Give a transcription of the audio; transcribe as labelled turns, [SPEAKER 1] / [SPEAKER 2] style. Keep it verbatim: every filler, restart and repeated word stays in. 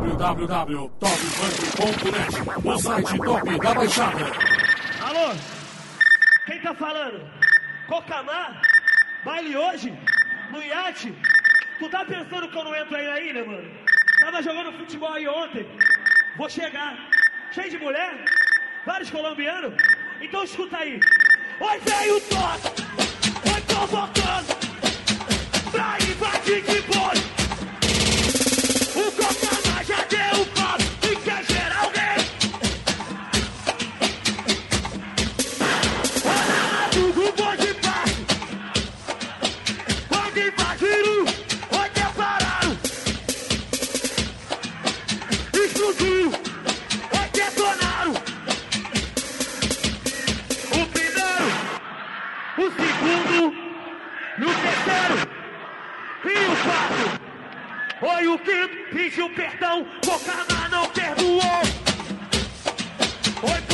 [SPEAKER 1] w w w ponto top funk ponto net, o site top da Baixada.
[SPEAKER 2] Alô? Quem tá falando? Cocamar? Baile hoje? No iate? Tu tá pensando que eu não entro aí na ilha, mano? Tava jogando futebol aí ontem. Vou chegar. Cheio de mulher? Vários colombianos? Então escuta aí. Oi, veio o toque. Oi, tô voltando. Pra invadir de boi. O Cocamar já deu o papo e quer gerar alguém. Olha do bonde passo. Quando invadiram, oi, depararam. Explodiu, oi, detonaram. O primeiro, o segundo e o terceiro e o quarto. Oi, o quinto pediu perdão, Cocamar não perdoou. Oi,